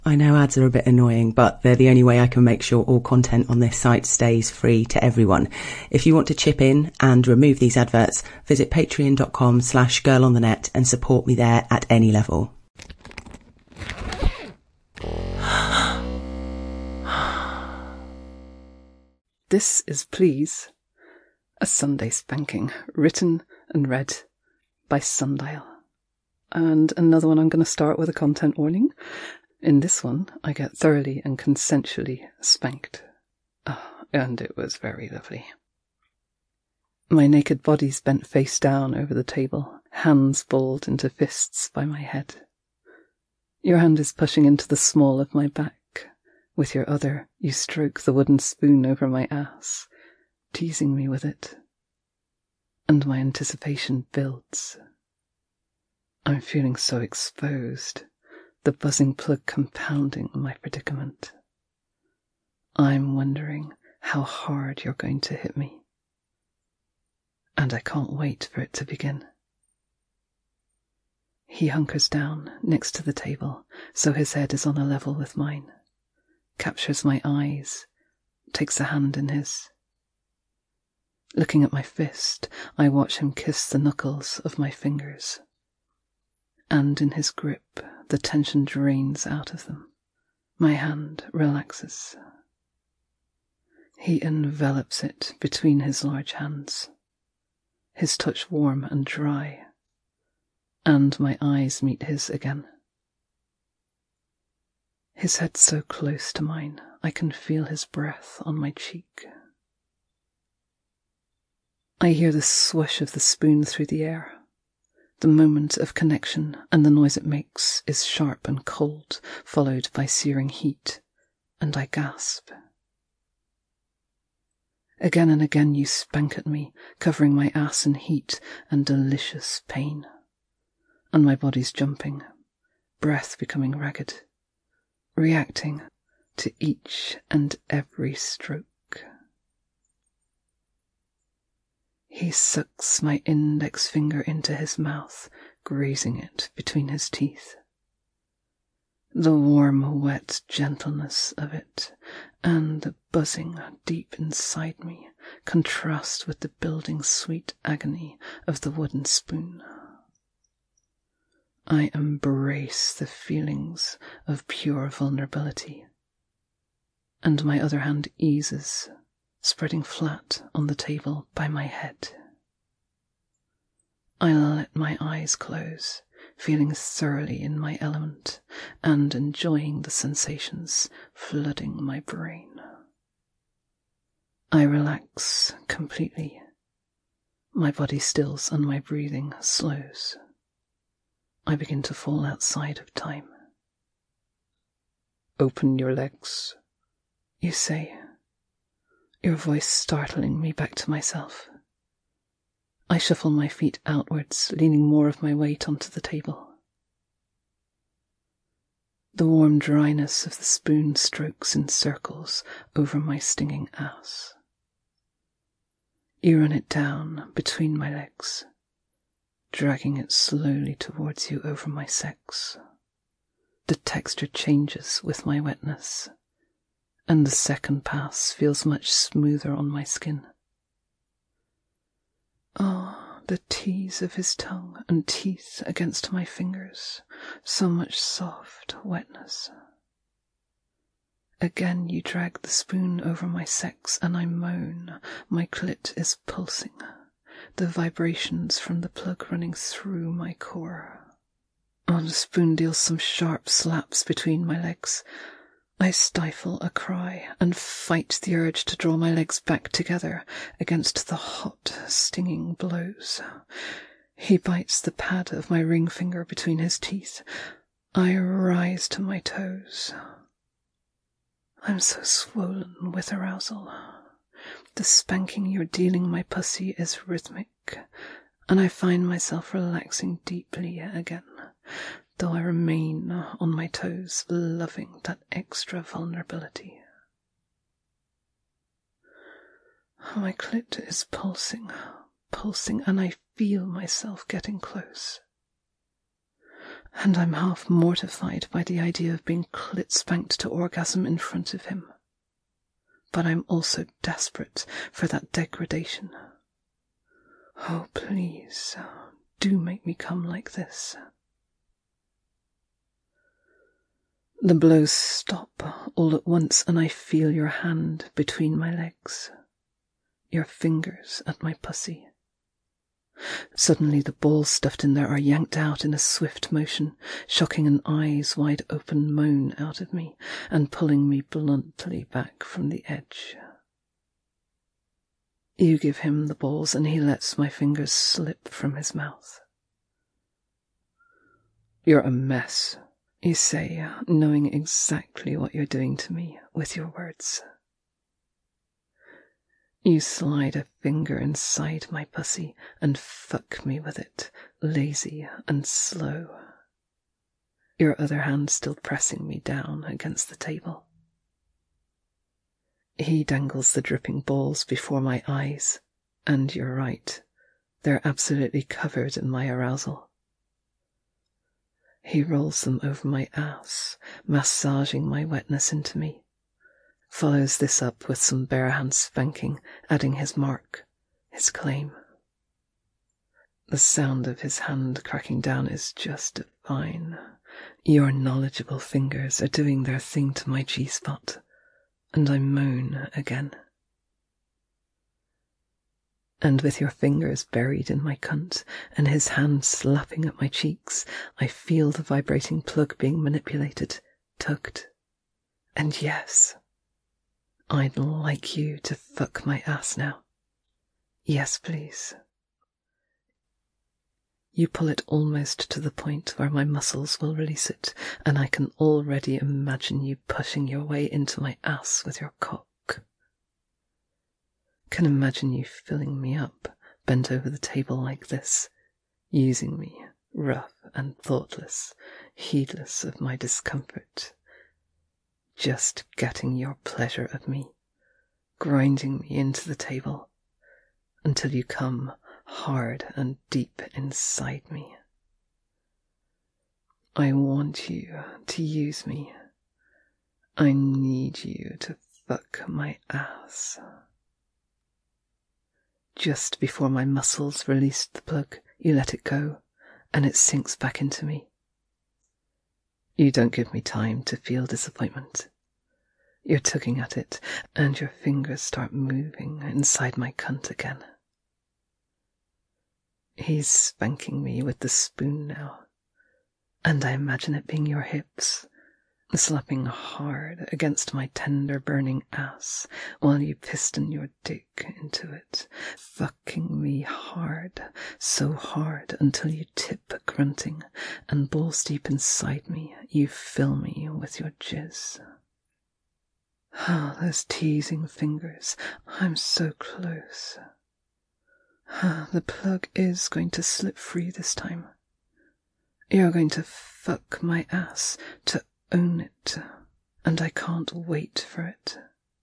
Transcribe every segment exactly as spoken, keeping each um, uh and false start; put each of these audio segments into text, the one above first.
I know ads are a bit annoying, but they're the only way I can make sure all content on this site stays free to everyone. If you want to chip in and remove these adverts, visit patreon.com slash girlonthenet and support me there at any level. This is Please, a Sunday spanking, written and read by Sundial. And another one I'm going to start with a content warning. In this one, I get thoroughly and consensually spanked. Oh, and it was very lovely. My naked body's bent face down over the table, hands balled into fists by my head. Your hand is pushing into the small of my back. With your other, you stroke the wooden spoon over my ass, teasing me with it. And my anticipation builds. I'm feeling so exposed, the buzzing plug compounding my predicament. I'm wondering how hard you're going to hit me. And I can't wait for it to begin. He hunkers down next to the table, so his head is on a level with mine. Captures my eyes, takes a hand in his. Looking at my fist, I watch him kiss the knuckles of my fingers. And in his grip, the tension drains out of them. My hand relaxes. He envelops it between his large hands, his touch warm and dry, and my eyes meet his again. His head so close to mine, I can feel his breath on my cheek. I hear the swoosh of the spoon through the air. The moment of connection and the noise it makes is sharp and cold, followed by searing heat, and I gasp. Again and again you spank at me, covering my ass in heat and delicious pain. And my body's jumping, breath becoming ragged, reacting to each and every stroke. He sucks my index finger into his mouth, grazing it between his teeth. The warm, wet gentleness of it and the buzzing deep inside me contrast with the building sweet agony of the wooden spoon. I embrace the feelings of pure vulnerability, and my other hand eases, spreading flat on the table by my head. I let my eyes close, feeling thoroughly in my element and enjoying the sensations flooding my brain. I relax completely. My body stills and my breathing slows. I begin to fall outside of time. Open your legs, you say, your voice startling me back to myself. I shuffle my feet outwards, leaning more of my weight onto the table. The warm dryness of the spoon strokes in circles over my stinging ass. You run it down between my legs, dragging it slowly towards you over my sex. The texture changes with my wetness, and the second pass feels much smoother on my skin. Oh, the tease of his tongue and teeth against my fingers, so much soft wetness. Again you drag the spoon over my sex, and I moan. My clit is pulsing, the vibrations from the plug running through my core. Oh, the spoon deals some sharp slaps between my legs. I stifle a cry and fight the urge to draw my legs back together against the hot, stinging blows. He bites the pad of my ring finger between his teeth. I rise to my toes. I'm so swollen with arousal. The spanking you're dealing my pussy is rhythmic, and I find myself relaxing deeply again, though I remain on my toes, loving that extra vulnerability. My clit is pulsing, pulsing, and I feel myself getting close. and I'm half mortified by the idea of being clit-spanked to orgasm in front of him. But I'm also desperate for that degradation. Oh, please, do make me come like this. The blows stop all at once, and I feel your hand between my legs, your fingers at my pussy. Suddenly the balls stuffed in there are yanked out in a swift motion, shocking an eyes-wide-open moan out of me and pulling me bluntly back from the edge. You give him the balls and he lets my fingers slip from his mouth. You're a mess, you say, knowing exactly what you're doing to me with your words. You slide a finger inside my pussy and fuck me with it, lazy and slow. Your other hand still pressing me down against the table. He dangles the dripping balls before my eyes, and you're right, they're absolutely covered in my arousal. He rolls them over my ass, massaging my wetness into me. Follows this up with some bare-hand spanking, adding his mark, his claim. The sound of his hand cracking down is just divine. Your knowledgeable fingers are doing their thing to my G-spot, and I moan again. And with your fingers buried in my cunt, and his hand slapping at my cheeks, I feel the vibrating plug being manipulated, tugged. And yes, I'd like you to fuck my ass now. Yes, please. You pull it almost to the point where my muscles will release it, and I can already imagine you pushing your way into my ass with your cock. Can imagine you filling me up, bent over the table like this, using me, rough and thoughtless, heedless of my discomfort. Just getting your pleasure of me, grinding me into the table, until you come hard and deep inside me. I want you to use me. I need you to fuck my ass. Just before my muscles release the plug, you let it go, and it sinks back into me. You don't give me time to feel disappointment. You're tugging at it, and your fingers start moving inside my cunt again. He's spanking me with the spoon now, and I imagine it being your hips, slapping hard against my tender burning ass while you piston your dick into it, fucking me hard, so hard until you tip grunting, and balls deep inside me you fill me with your jizz. Ah, oh, those teasing fingers, I'm so close. Ah, the plug is going to slip free this time. You're going to fuck my ass, to own it, and I can't wait for it.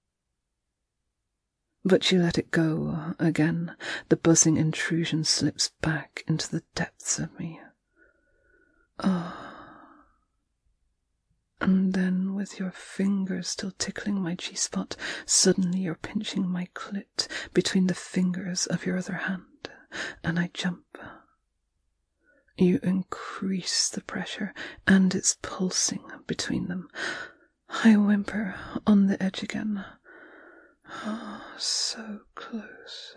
But you let it go again. The buzzing intrusion slips back into the depths of me. Ah. Oh. And then, with your fingers still tickling my G-spot, suddenly you're pinching my clit between the fingers of your other hand, and I jump. You increase the pressure, and it's pulsing between them. I whimper on the edge again. Oh, so close.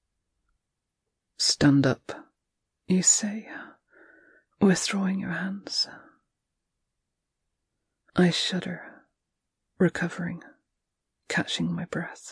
Stand up, you say, withdrawing your hands. I shudder, recovering, catching my breath.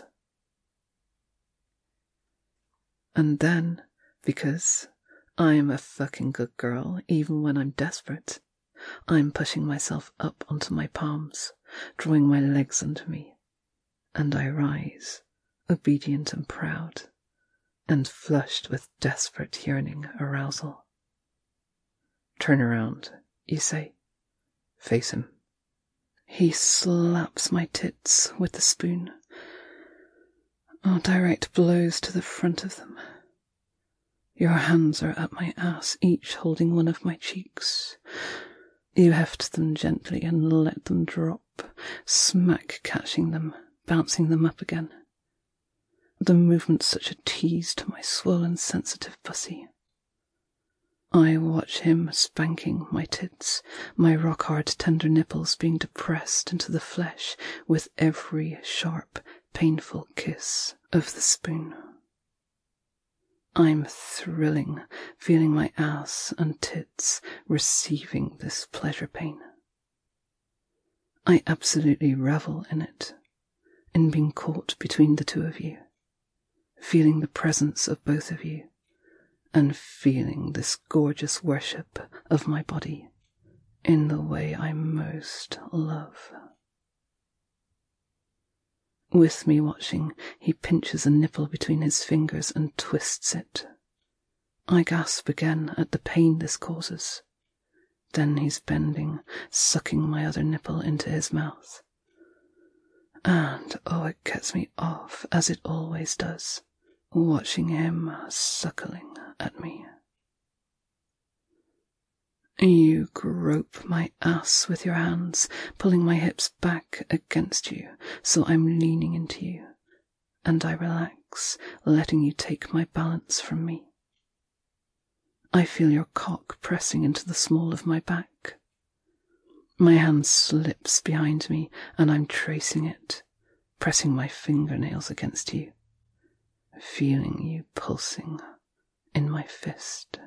And then, because I'm a fucking good girl, even when I'm desperate, I'm pushing myself up onto my palms, drawing my legs under me, and I rise, obedient and proud, and flushed with desperate yearning arousal. Turn around, you say. Face him. He slaps my tits with the spoon. Oh, direct blows to the front of them. Your hands are at my ass, each holding one of my cheeks. You heft them gently and let them drop, smack catching them, bouncing them up again. The movement's such a tease to my swollen, sensitive pussy. I watch him spanking my tits, my rock-hard tender nipples being depressed into the flesh with every sharp, painful kiss of the spoon. I'm thrilling, feeling my ass and tits receiving this pleasure pain. I absolutely revel in it, in being caught between the two of you, feeling the presence of both of you, and feeling this gorgeous worship of my body in the way I most love. With me watching, he pinches a nipple between his fingers and twists it. I gasp again at the pain this causes. Then he's bending, sucking my other nipple into his mouth. And oh, it gets me off, as it always does, watching him suckling at me. You grope my ass with your hands, pulling my hips back against you, so I'm leaning into you, and I relax, letting you take my balance from me. I feel your cock pressing into the small of my back. My hand slips behind me, and I'm tracing it, pressing my fingernails against you, feeling you pulsing in my fist.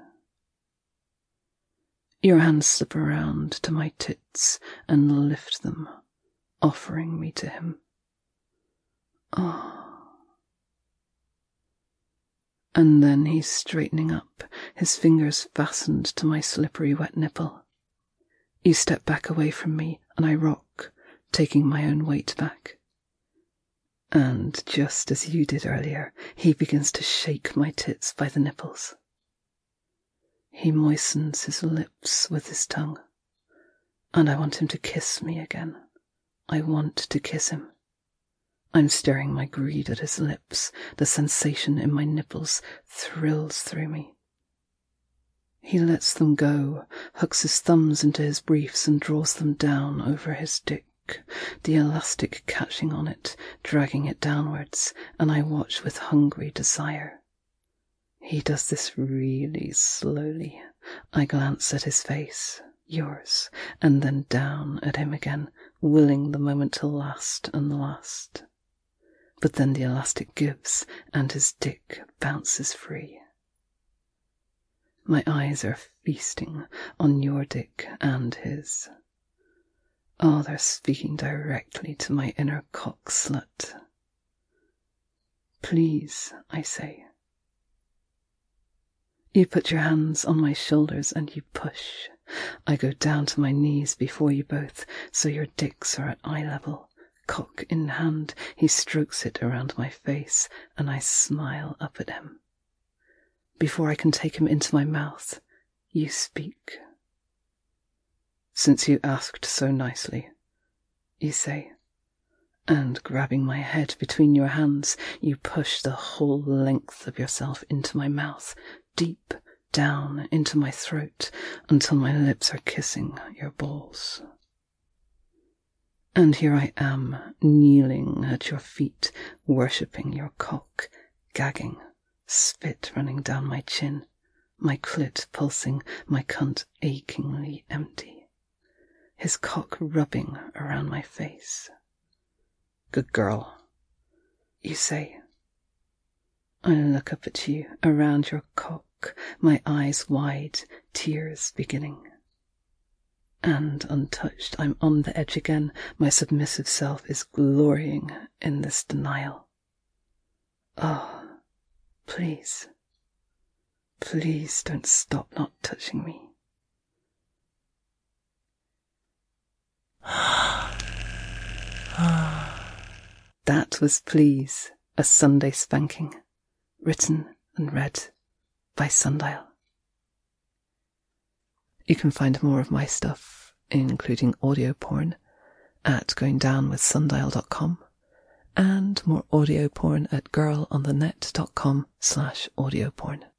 Your hands slip around to my tits and lift them, offering me to him. Oh. And then he's straightening up, his fingers fastened to my slippery wet nipple. You step back away from me, and I rock, taking my own weight back. And just as you did earlier, he begins to shake my tits by the nipples. He moistens his lips with his tongue, and I want him to kiss me again. I want to kiss him. I'm staring my greed at his lips. The sensation in my nipples thrills through me. He lets them go, hooks his thumbs into his briefs and draws them down over his dick, the elastic catching on it, dragging it downwards, and I watch with hungry desire. He does this really slowly. I glance at his face, yours, and then down at him again, willing the moment to last and last. But then the elastic gives, and his dick bounces free. My eyes are feasting on your dick and his. Oh, they're speaking directly to my inner cock slut. Please, I say. You put your hands on my shoulders and you push. I go down to my knees before you both, so your dicks are at eye level. Cock in hand, he strokes it around my face, and I smile up at him. Before I can take him into my mouth, you speak. Since you asked so nicely, you say, and grabbing my head between your hands, you push the whole length of yourself into my mouth, deep down into my throat, until my lips are kissing your balls. And here I am, kneeling at your feet, worshipping your cock, gagging, spit running down my chin, my clit pulsing, my cunt achingly empty, his cock rubbing around my face. Good girl, you say. I look up at you, around your cock, my eyes wide, tears beginning. And untouched, I'm on the edge again. My submissive self is glorying in this denial. Oh, please, please don't stop not touching me. That was Please, a Sunday Spanking, written and read by Sundial. You can find more of my stuff, including audio porn, at going down with sundial dot com, and more audio porn at girl on the net dot com slash audio porn.